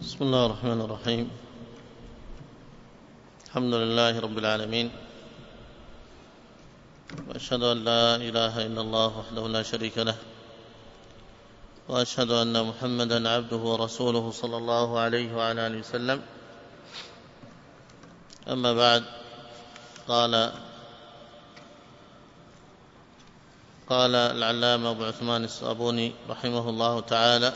بسم الله الرحمن الرحيم. الحمد لله رب العالمين، وأشهد أن لا إله إلا الله وحده لا شريك له، وأشهد أن محمدا عبده ورسوله صلى الله عليه وعلى آله وسلم. أما بعد، قال العلامة أبو عثمان الصابوني رحمه الله تعالى: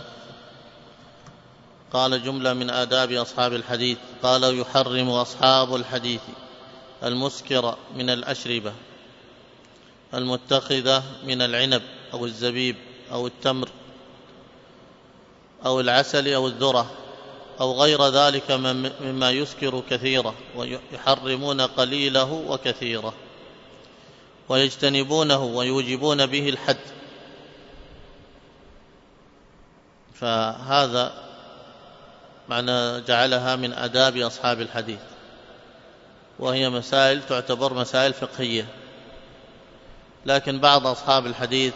قال: جملة من آداب أصحاب الحديث. قال: يحرم أصحاب الحديث المسكر من الأشربة المتخذة من العنب أو الزبيب أو التمر أو العسل أو الذرة أو غير ذلك مما يسكر كثيرا، ويحرمون قليله وكثيره، ويجتنبونه ويوجبون به الحد. فهذا معنى جعلها من آداب أصحاب الحديث، وهي مسائل تعتبر مسائل فقهية. لكن بعض أصحاب الحديث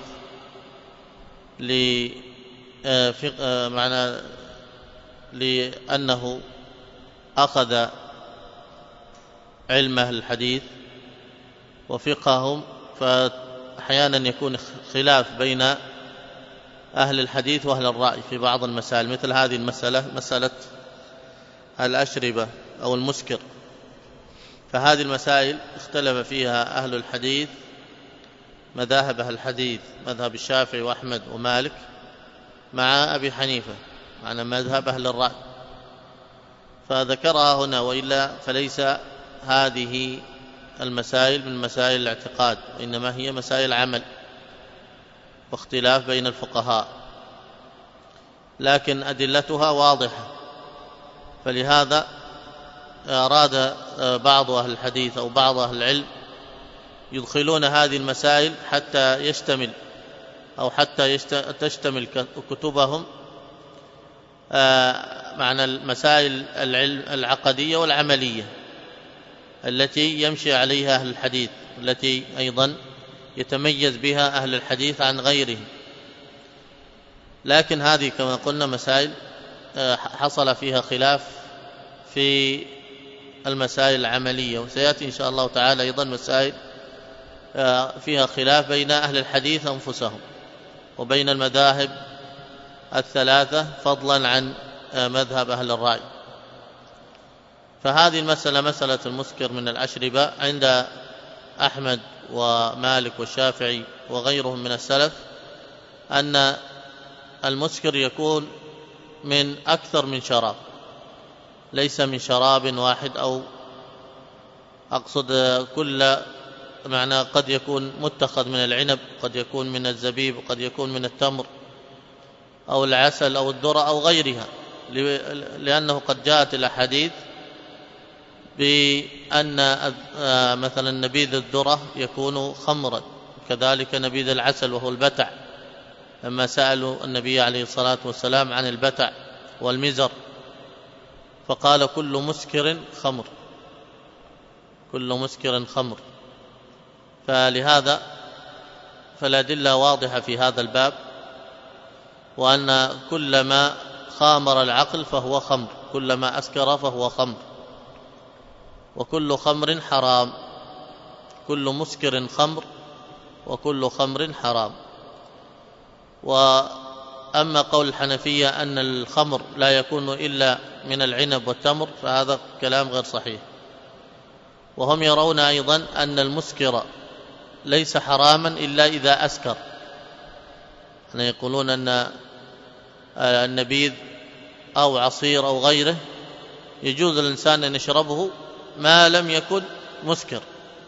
لأنه أخذ علم أهل الحديث وفقههم، فأحيانا يكون خلاف بين أهل الحديث وأهل الرأي في بعض المسائل، مثل هذه المسألة، مسألة الأشربة أو المسكر. فهذه المسائل اختلف فيها أهل الحديث، مذاهب أهل الحديث، مذهب الشافعي وأحمد ومالك مع أبي حنيفة، معنى مذهب أهل الرأي، فذكرها هنا. وإلا فليس هذه المسائل من مسائل الاعتقاد، وإنما هي مسائل عمل واختلاف بين الفقهاء، لكن أدلتها واضحة. فلهذا أراد بعض أهل الحديث أو بعض أهل العلم يدخلون هذه المسائل حتى يشتمل أو حتى تشتمل كتبهم معنى المسائل العقدية والعملية التي يمشي عليها أهل الحديث، التي أيضا يتميز بها أهل الحديث عن غيرهم. لكن هذه كما قلنا مسائل حصل فيها خلاف في المسائل العملية، وسيأتي إن شاء الله تعالى أيضا مسائل فيها خلاف بين أهل الحديث أنفسهم وبين المذاهب الثلاثة، فضلا عن مذهب أهل الرأي. فهذه المسألة، مسألة المسكر من الأشربة، عند أحمد ومالك والشافعي وغيرهم من السلف أن المسكر يكون من أكثر من شراب، ليس من شراب واحد، أو أقصد كل معنى قد يكون متخذ من العنب، قد يكون من الزبيب، قد يكون من التمر أو العسل أو الذرة أو غيرها، لأنه قد جاءت الأحاديث بأن مثلا نبيذ الذرة يكون خمرا، كذلك نبيذ العسل وهو البتع، لما سألوا النبي عليه الصلاة والسلام عن البتع والمزر فقال: كل مسكر خمر، كل مسكر خمر. فلهذا فالأدلة واضحة في هذا الباب، وأن كل ما خامر العقل فهو خمر، كل ما أسكر فهو خمر، وكل خمر حرام، كل مسكر خمر وكل خمر حرام. وأما قول الحنفية أن الخمر لا يكون إلا من العنب والتمر، فهذا كلام غير صحيح. وهم يرون أيضا أن المسكر ليس حراما إلا إذا أسكر، يعني يقولون أن النبيذ أو عصير أو غيره يجوز للإنسان أن يشربه ما لم يكن مسكر،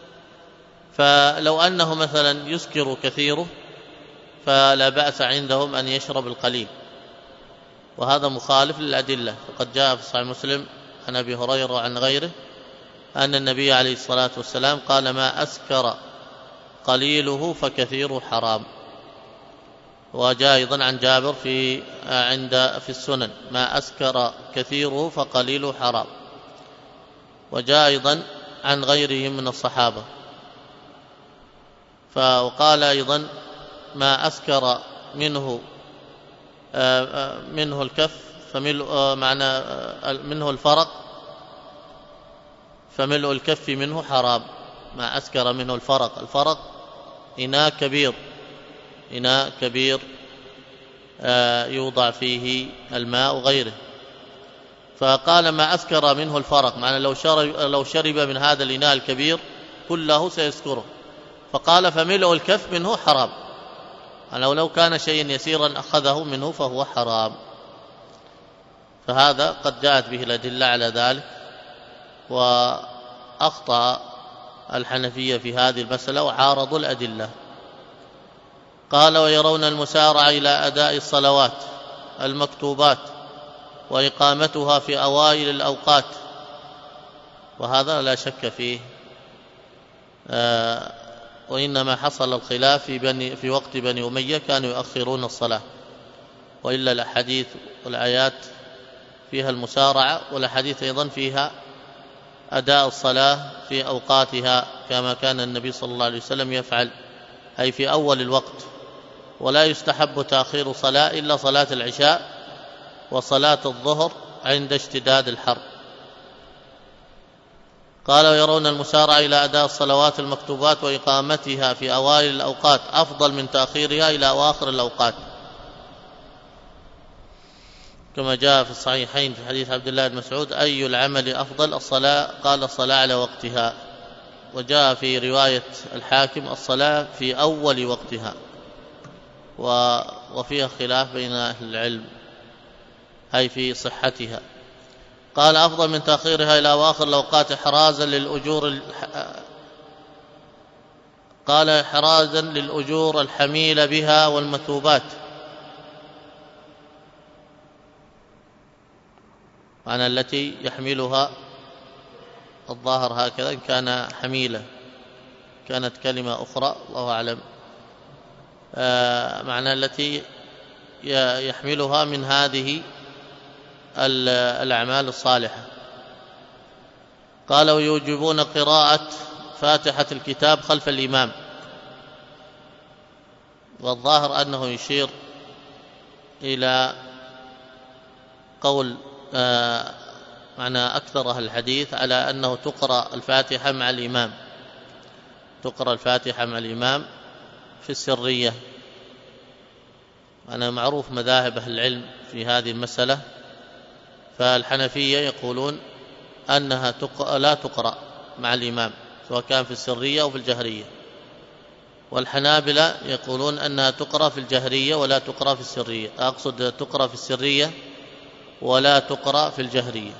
فلو أنه مثلا يسكر كثيره فلا بأس عندهم أن يشرب القليل، وهذا مخالف للأدلة. فقد جاء في صحيح مسلم عن أبي هريرة وعن غيره أن النبي عليه الصلاة والسلام قال: ما أسكر قليله فكثيره حرام. وجاء أيضا عن جابر في السنن: ما أسكر كثيره فقليله حرام. وجاء أيضا عن غيرهم من الصحابة. وقال أيضا: ما أسكر منه الكف فملء معنى منه الفرق، فملء الكف منه حرام، ما أسكر منه الفرق. الفرق إناء كبير يوضع فيه الماء وغيره، فقال ما أسكر منه الفرق، معنى لو شرب من هذا الإناء الكبير كله سيسكره، فقال فملء الكف منه حرام، لو كان شيئا يسيرا أخذه منه فهو حرام. فهذا قد جاءت به الأدلة على ذلك، وأخطأ الحنفية في هذه المسألة وعارضوا الأدلة. قال ويرون المسارعة إلى أداء الصلوات المكتوبات وإقامتها في أوائل الأوقات، وهذا لا شك فيه، وإنما حصل الخلاف في وقت بني أمية كانوا يؤخرون الصلاة، وإلا الأحاديث والآيات فيها المسارعة، والأحاديث أيضا فيها أداء الصلاة في أوقاتها كما كان النبي صلى الله عليه وسلم يفعل، أي في أول الوقت. ولا يستحب تأخير صلاة إلا صلاة العشاء وصلاة الظهر عند اشتداد الحر. قال ويرون المسارعة إلى أداء الصلوات المكتوبات وإقامتها في أوائل الأوقات أفضل من تأخيرها إلى أواخر الأوقات، كما جاء في الصحيحين في حديث عبد الله بن مسعود أي العمل أفضل؟ الصلاة، قال الصلاة على وقتها. وجاء في رواية الحاكم الصلاة في أول وقتها، وفيها خلاف بين أهل العلم أي في صحتها. قال أفضل من تأخيرها إلى أواخر الأوقات إحرازا للأجور الحميلة بها والمثوبات، معنى التي يحملها الظاهر هكذا إن كان حميلة، كانت كلمة أخرى الله أعلم، معنى التي يحملها من هذه الأعمال الصالحة. قال ويوجبون قراءة فاتحة الكتاب خلف الإمام، والظاهر أنه يشير إلى قول معنى أكثر أهل الحديث على أنه تقرأ الفاتحة مع الإمام، تقرأ الفاتحة مع الإمام في السرية. أنا معروف مذاهب أهل العلم في هذه المسألة، فالحنفية يقولون أنها لا تقرأ مع الإمام سواء كان في السرية أو في الجهرية، والحنابلة يقولون أنها تقرأ في الجهرية ولا تقرأ في السرية، أقصد تقرأ في السرية ولا تقرأ في الجهرية.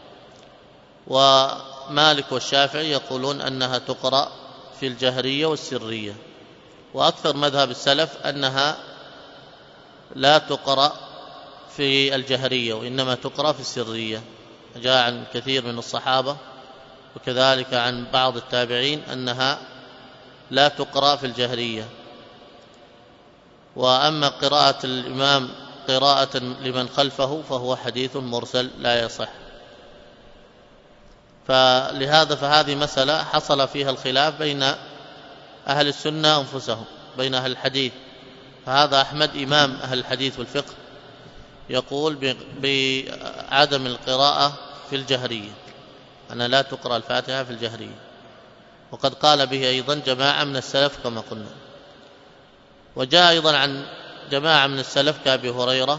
ومالك والشافعي يقولون أنها تقرأ في الجهرية والسرية، وأكثر مذهب السلف أنها لا تقرأ في الجهرية وإنما تقرأ في السرية. جاء عن كثير من الصحابة وكذلك عن بعض التابعين أنها لا تقرأ في الجهرية. وأما قراءة الإمام قراءة لمن خلفه فهو حديث مرسل لا يصح. فلهذا فهذه مسألة حصل فيها الخلاف بين أهل السنة أنفسهم، بين أهل الحديث. فهذا أحمد إمام أهل الحديث والفقه يقول بعدم القراءة في الجهرية، أن لا تقرأ الفاتحة في الجهرية، وقد قال به أيضا جماعة من السلف كما قلنا. وجاء أيضا عن جماعة من السلف كأبي هريرة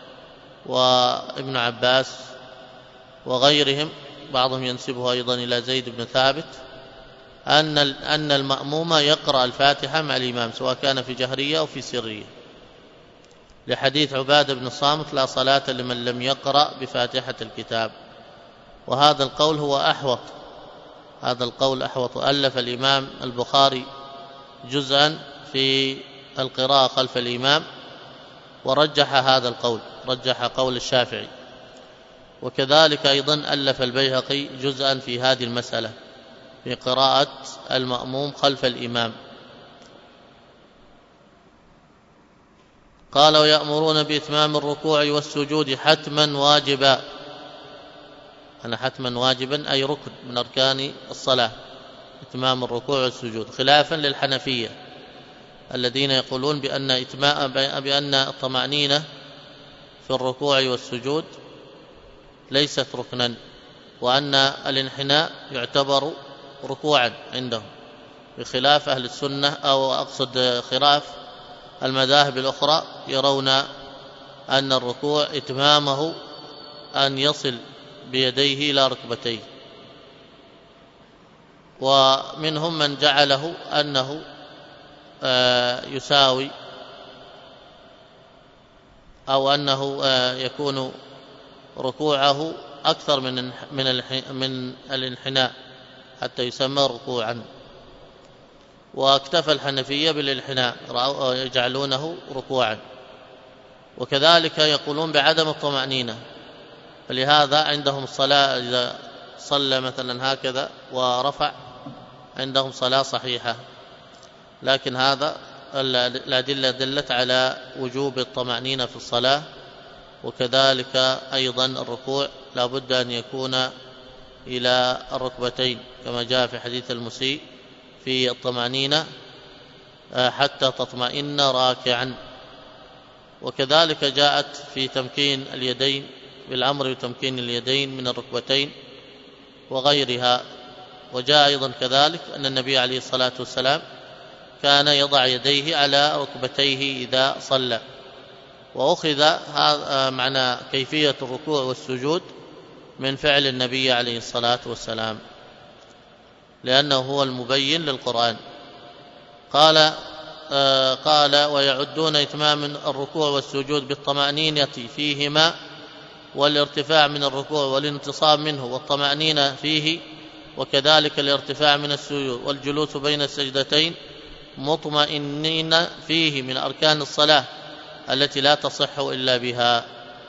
وابن عباس وغيرهم، بعضهم ينسبه أيضا إلى زيد بن ثابت، أن المأموم يقرأ الفاتحة مع الإمام سواء كان في جهرية أو في سرية، لحديث عبادة بن الصامت لا صلاة لمن لم يقرأ بفاتحة الكتاب. وهذا القول هو أحوط، هذا القول أحوط. ألف الإمام البخاري جزءا في القراءة خلف الإمام ورجح هذا القول، رجح قول الشافعي. وكذلك أيضا ألف البيهقي جزءا في هذه المسألة في قراءة المأموم خلف الإمام. قال ويأمرون بإتمام الركوع والسجود حتما واجبا، أنا حتما واجبا أي ركن من أركان الصلاة، إتمام الركوع والسجود، خلافا للحنفية الذين يقولون بأن الطمأنينة في الركوع والسجود ليست ركنا، وأن الانحناء يعتبر ركوعا عندهم، بخلاف أهل السنة أو أقصد خلاف المذاهب الأخرى يرون أن الركوع إتمامه أن يصل بيديه إلى ركبتيه، ومنهم من جعله أنه يساوي أو أنه يكون ركوعه أكثر من الانحناء حتى يسمى ركوعا، واكتفى الحنفية بالانحناء يجعلونه ركوعا، وكذلك يقولون بعدم الطمأنينة، فلهذا عندهم الصلاة إذا صلى مثلا هكذا ورفع عندهم صلاة صحيحة، لكن هذا الأدلة دلت على وجوب الطمأنينة في الصلاة، وكذلك أيضا الركوع لا بد أن يكون إلى الركبتين كما جاء في حديث المسيء في الطمأنينة حتى تطمئن راكعا، وكذلك جاءت في تمكين اليدين بالأمر بتمكين اليدين من الركبتين وغيرها، وجاء أيضا كذلك أن النبي عليه الصلاة والسلام كان يضع يديه على ركبتيه إذا صلى، وأخذ هذا معنى كيفية الركوع والسجود من فعل النبي عليه الصلاة والسلام، لأنه هو المبين للقرآن. قال ويعدون إتمام الركوع والسجود بالطمأنينة فيهما والارتفاع من الركوع والانتصاب منه والطمأنينة فيه، وكذلك الارتفاع من السجود والجلوس بين السجدتين مطمئنين فيه من أركان الصلاة التي لا تصح إلا بها،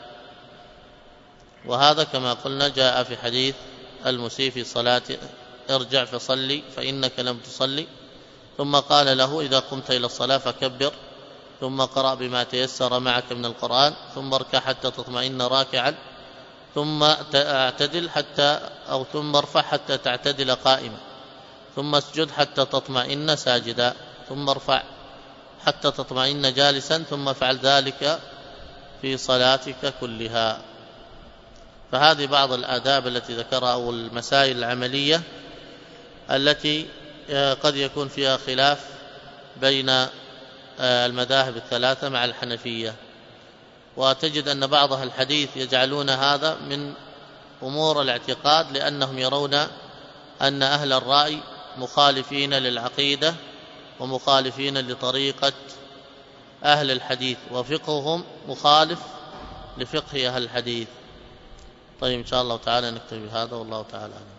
وهذا كما قلنا جاء في حديث المسيء في صلاة ارجع فصلي فإنك لم تصلي، ثم قال له إذا قمت إلى الصلاة فكبر، ثم قرأ بما تيسر معك من القرآن، ثم اركع حتى تطمئن راكعا، ثم اعتدل ثم ارفع حتى تعتدل قائما، ثم اسجد حتى تطمئن ساجدا، ثم ارفع حتى تطمئن جالسا، ثم افعل ذلك في صلاتك كلها. فهذه بعض الآداب التي ذكرها أو المسائل العملية التي قد يكون فيها خلاف بين المذاهب الثلاثة مع الحنفية، وتجد أن بعض أهل الحديث يجعلون هذا من أمور الاعتقاد، لأنهم يرون أن أهل الرأي مخالفين للعقيدة ومخالفين لطريقة أهل الحديث، وفقههم مخالف لفقه أهل الحديث. طيب إن شاء الله تعالى نكتفي بهذا، والله تعالى